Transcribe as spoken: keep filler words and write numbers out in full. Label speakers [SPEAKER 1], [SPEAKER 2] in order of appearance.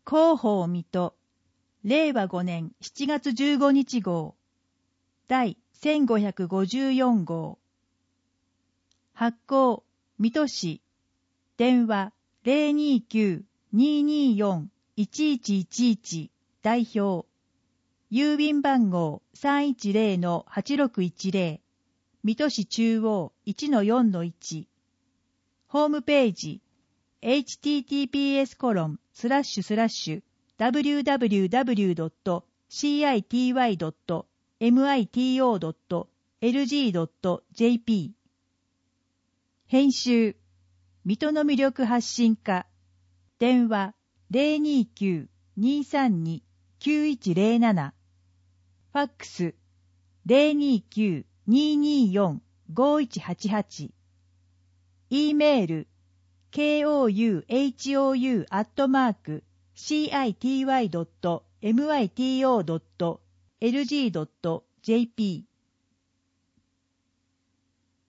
[SPEAKER 1] 広報水戸、れいわごねんしちがつじゅうごにち号、第せんごひゃくごじゅうよん号。発行、水戸市。電話 ゼロにきゅう にーにーよん いちいちいちいち 代表。郵便番号 さんいちゼロ はちろくいちゼロ。水戸市中央 いちのよんのいち。ホームページ エイチティーティーピーエスコロンスラッシュスラッシュダブリューダブリューダブリュードットシーアイティーワイドットエムアイティーオードットエルジードットジェーピー。編集、水戸の魅力発信課。電話 ゼロにきゅう にーさんに きゅういちゼロなな。ファックス ゼロにきゅう にーにーよん ごいちはちはち。E メール ケーオーユーエイチオーユー アットマーク シーアイティーワイドットエムアイティーオードットエルジードットジェーピー